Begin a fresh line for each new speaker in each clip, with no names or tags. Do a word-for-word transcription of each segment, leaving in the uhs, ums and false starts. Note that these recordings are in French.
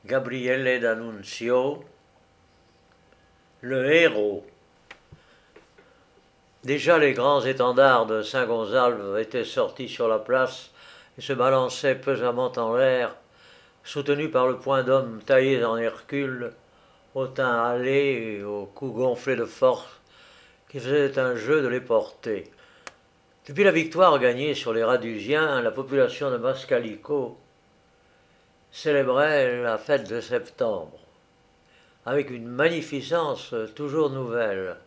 Gabriele d'Annunzio, le héros. Déjà les grands étendards de Saint-Gonzalve étaient sortis sur la place et se balançaient pesamment en l'air, soutenus par le poing d'hommes taillés en Hercule, au teint hâlé et au cou gonflé de force, qui faisait un jeu de les porter. Depuis la victoire gagnée sur les Radusiens, la population de Mascalico célébrait la fête de septembre, avec une magnificence toujours nouvelle.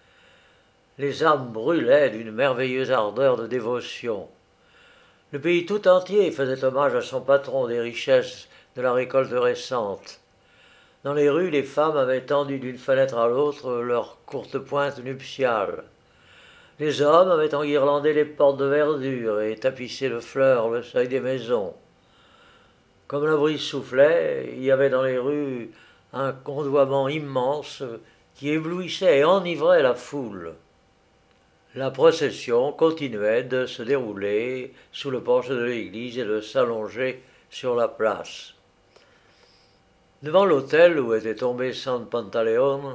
Les âmes brûlaient d'une merveilleuse ardeur de dévotion. Le pays tout entier faisait hommage à son patron des richesses de la récolte récente. Dans les rues, les femmes avaient tendu d'une fenêtre à l'autre leurs courtes pointes nuptiales. Les hommes avaient enguirlandé les portes de verdure et tapissé de fleurs le seuil des maisons. Comme la brise soufflait, il y avait dans les rues un ondoiement immense qui éblouissait et enivrait la foule. La procession continuait de se dérouler sous le porche de l'église et de s'allonger sur la place. Devant l'autel où était tombé San Pantaleone,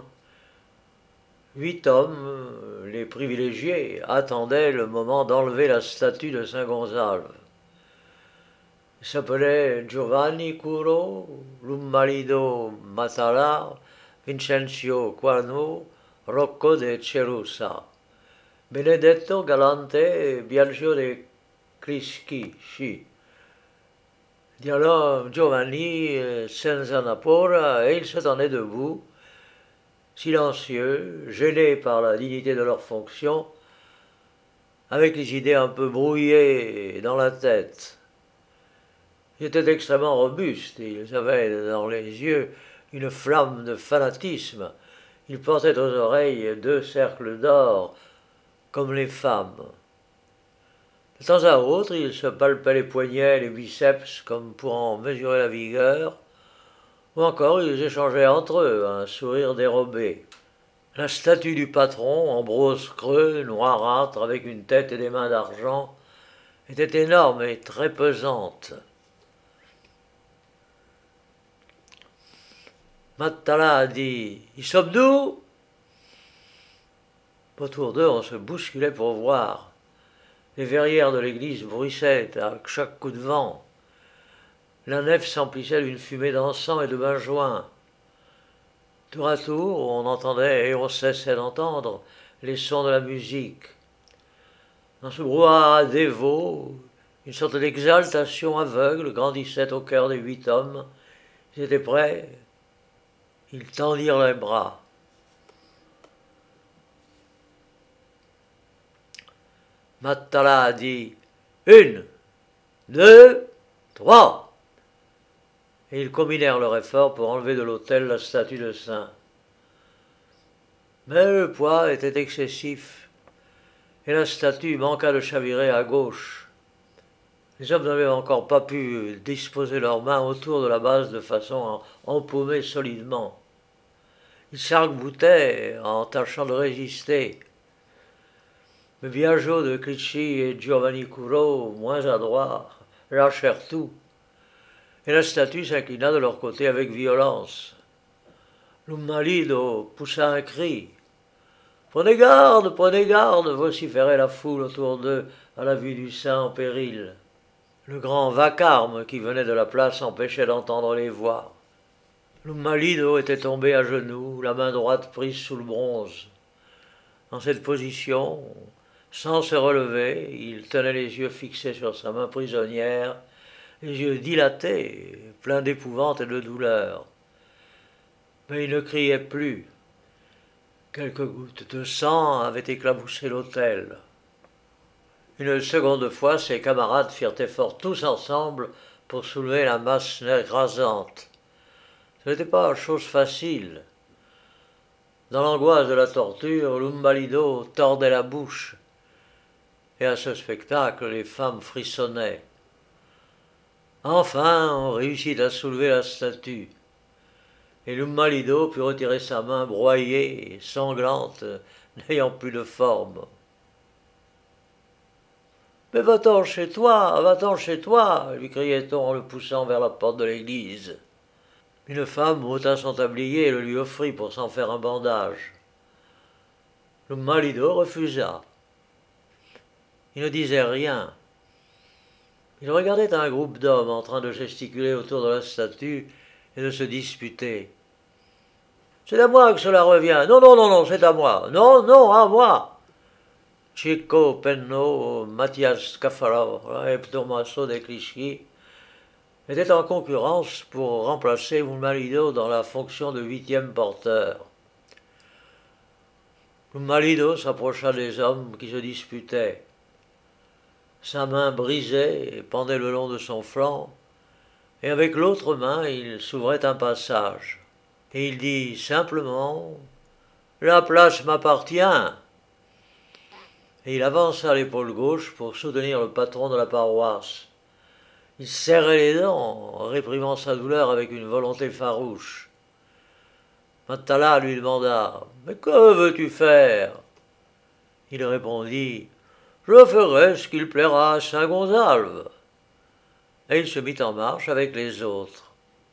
huit hommes, les privilégiés, attendaient le moment d'enlever la statue de Saint Gonzalve. Ils s'appelaient Giovanni Curo, Lummalido Matala, Vincencio Quano, Rocco de Cerussa, Benedetto Galante et Biagio de Crisci. Il y a là Giovanni senza napora et ils se tenaient debout, silencieux, gênés par la dignité de leur fonction, avec les idées un peu brouillées dans la tête. Ils étaient extrêmement robustes et ils avaient dans les yeux une flamme de fanatisme. Ils portaient aux oreilles deux cercles d'or, comme les femmes. De temps à autre, ils se palpaient les poignets et les biceps comme pour en mesurer la vigueur, ou encore ils échangeaient entre eux un sourire dérobé. La statue du patron, en bronze creux, noirâtre, avec une tête et des mains d'argent, était énorme et très pesante. Matala a dit « Ils sommes nous ?» Autour d'eux, on se bousculait pour voir. Les verrières de l'église bruissaient à chaque coup de vent. La nef s'emplissait d'une fumée d'encens et de benjoin. Tour à tour, on entendait et on cessait d'entendre les sons de la musique. Dans ce brouhaha dévot, une sorte d'exaltation aveugle grandissait au cœur des huit hommes. Ils étaient prêts. Ils tendirent les bras. Matala a dit « Une, deux, trois !» Et ils combinèrent leur effort pour enlever de l'autel la statue de saint. Mais le poids était excessif, et la statue manqua de chavirer à gauche. Les hommes n'avaient encore pas pu disposer leurs mains autour de la base de façon à empaumer solidement. Ils s'arc-boutaient en tâchant de résister. Mais Biagio de Clichy et Giovanni Curo, moins adroits, lâchèrent tout, et la statue s'inclina de leur côté avec violence. Lummalido poussa un cri. « Prenez garde, prenez garde !» vociférait la foule autour d'eux à la vue du saint en péril. Le grand vacarme qui venait de la place empêchait d'entendre les voix. Lummalido était tombé à genoux, la main droite prise sous le bronze. Dans cette position, sans se relever, il tenait les yeux fixés sur sa main prisonnière, les yeux dilatés, pleins d'épouvante et de douleur. Mais il ne criait plus. Quelques gouttes de sang avaient éclaboussé l'autel. Une seconde fois, ses camarades firent effort tous ensemble pour soulever la masse écrasante. Ce n'était pas chose facile. Dans l'angoisse de la torture, Lummalido tordait la bouche, et à ce spectacle, les femmes frissonnaient. Enfin, on réussit à soulever la statue, et Lummalido put retirer sa main broyée et sanglante, n'ayant plus de forme. « Mais va-t'en chez toi, va-t'en chez toi !» lui criait-on en le poussant vers la porte de l'église. Une femme ôta son tablier et le lui offrit pour s'en faire un bandage. Le Malido refusa. Il ne disait rien. Il regardait un groupe d'hommes en train de gesticuler autour de la statue et de se disputer. « C'est à moi que cela revient. Non, non, non, non, c'est à moi. Non, non, à moi. » Chico Penno, Mathias Caffarov et Tommaso de Clichy étaient en concurrence pour remplacer Malido dans la fonction de huitième porteur. Malido s'approcha des hommes qui se disputaient. Sa main brisée pendait le long de son flanc, et avec l'autre main il s'ouvrait un passage. Et il dit simplement « La place m'appartient !» Et il avança l'épaule gauche pour soutenir le patron de la paroisse. Il serrait les dents, réprimant sa douleur avec une volonté farouche. Matala lui demanda « Mais que veux-tu faire ?» Il répondit « Je ferai ce qu'il plaira à saint Gonzalve. » Et il se mit en marche avec les autres.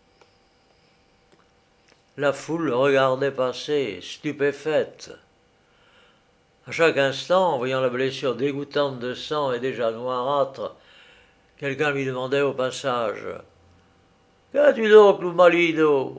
La foule le regardait passer, stupéfaite. À chaque instant, en voyant la blessure dégoûtante de sang et déjà noirâtre, quelqu'un lui demandait au passage « Qu'as-tu donc, Malido ?»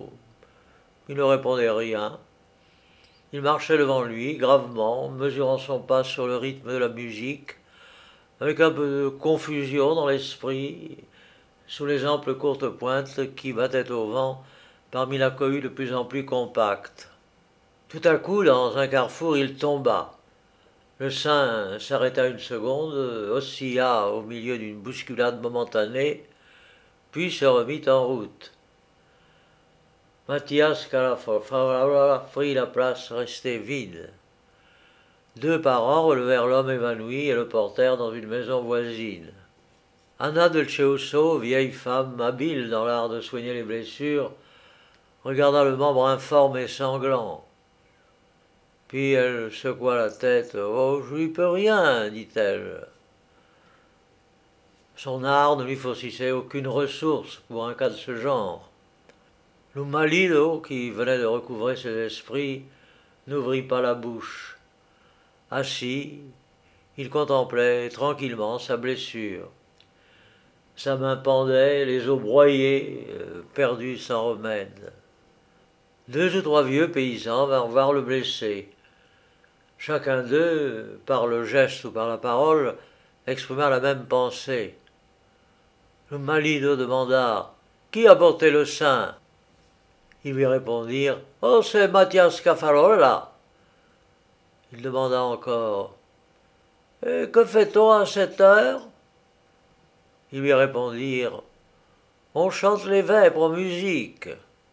Il ne répondait rien. Il marchait devant lui, gravement, mesurant son pas sur le rythme de la musique, avec un peu de confusion dans l'esprit, sous les amples courtes pointes qui battaient au vent parmi la cohue de plus en plus compacte. Tout à coup, dans un carrefour, il tomba. Le saint s'arrêta une seconde, oscilla au milieu d'une bousculade momentanée, puis se remit en route. Mathias Caffarov prit la place restée vide. Deux parents relevèrent l'homme évanoui et le portèrent dans une maison voisine. Anna del Ceuso, vieille femme habile dans l'art de soigner les blessures, regarda le membre informe et sanglant. Puis elle secoua la tête. « Oh, je lui peux rien, dit-elle. » Son art ne lui fournissait aucune ressource pour un cas de ce genre. Le Malido, qui venait de recouvrer ses esprits, n'ouvrit pas la bouche. Assis, il contemplait tranquillement sa blessure. Sa main pendait, les os broyés, perdus sans remède. Deux ou trois vieux paysans vinrent voir le blessé. Chacun d'eux, par le geste ou par la parole, exprima la même pensée. Le Malido demanda « Qui a porté le saint ?» Ils lui répondirent « Oh, c'est Mathias Caffarov, là !» Il demanda encore « Et que fait-on à cette heure ?» Ils lui répondirent « On chante les vêpres en musique. »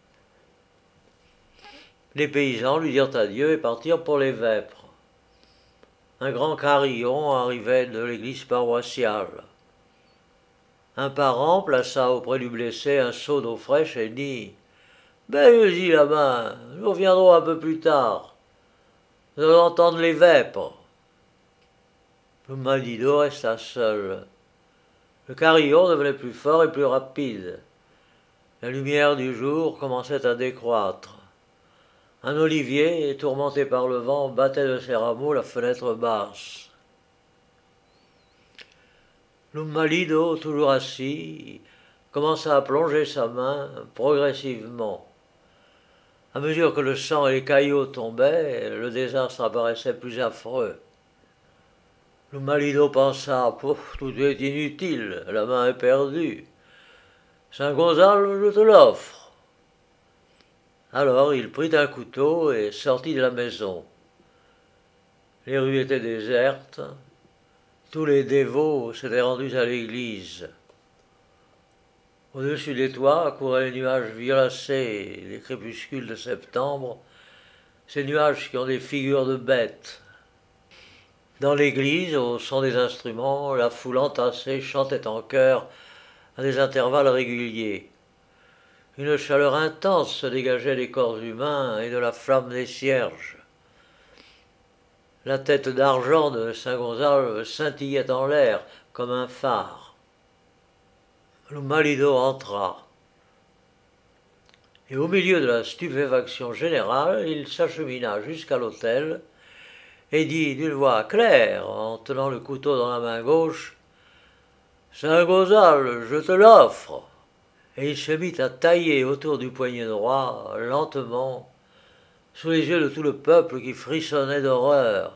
Les paysans lui dirent adieu et partirent pour les vêpres. Un grand carillon arrivait de l'église paroissiale. Un parent plaça auprès du blessé un seau d'eau fraîche et dit « Baillez-y la main, nous reviendrons un peu plus tard. Nous allons entendre les vêpres. » Le Malido resta seul. Le carillon devenait plus fort et plus rapide. La lumière du jour commençait à décroître. Un olivier, tourmenté par le vent, battait de ses rameaux la fenêtre basse. Le Malido, toujours assis, commença à plonger sa main progressivement. À mesure que le sang et les caillots tombaient, le désastre apparaissait plus affreux. Le Malido pensa « Pouf, tout est inutile, la main est perdue. Saint Gonzalve, je te l'offre. » Alors il prit un couteau et sortit de la maison. Les rues étaient désertes. Tous les dévots s'étaient rendus à l'église. Au-dessus des toits couraient les nuages violacés des crépuscules de septembre, ces nuages qui ont des figures de bêtes. Dans l'église, au son des instruments, la foule entassée chantait en chœur à des intervalles réguliers. Une chaleur intense se dégageait des corps humains et de la flamme des cierges. La tête d'argent de saint Gonzalve scintillait en l'air comme un phare. Le Malido entra. Et au milieu de la stupéfaction générale, il s'achemina jusqu'à l'autel et dit d'une voix claire, en tenant le couteau dans la main gauche, « Saint-Gozal, je te l'offre !» Et il se mit à tailler autour du poignet droit, lentement, sous les yeux de tout le peuple qui frissonnait d'horreur.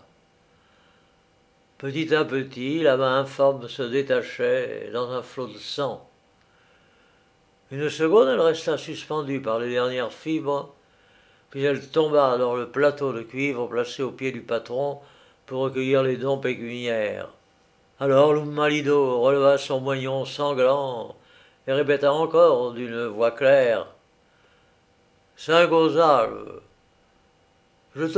Petit à petit, la main informe se détachait dans un flot de sang. Une seconde, elle resta suspendue par les dernières fibres, puis elle tomba dans le plateau de cuivre placé au pied du patron pour recueillir les dons pécuniaires. Alors Lumalido releva son moignon sanglant et répéta encore d'une voix claire « Saint-Gozal, je te l'offre !»